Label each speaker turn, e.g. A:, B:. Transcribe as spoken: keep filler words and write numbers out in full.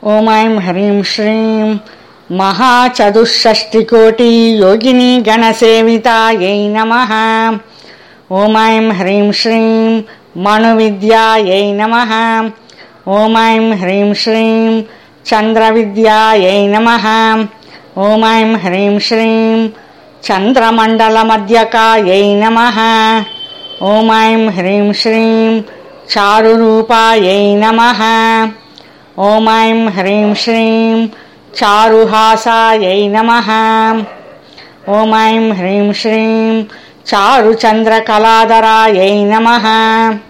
A: ॐ ऐं ह्रीं श्रीं महाचतुष्षष्टिकोटि योगिनी गणसेवितायै नमः। ॐ ऐं ह्रीं श्रीं मनुविद्यायै नमः। ॐ ऐं ह्रीं श्रीं चन्द्रविद्यायै नमः। ॐ ऐं ह्रीं श्रीं चन्द्रमण्डलमध्यकायै नमः। ॐ ऐं ह्रीं श्रीं चारुरूपायै नमः। ॐ ऐं ह्रीं श्रीं चारुहासायै नमः। ॐ ऐं ह्रीं श्रीं चारुचन्द्रकलाधरायै नमः।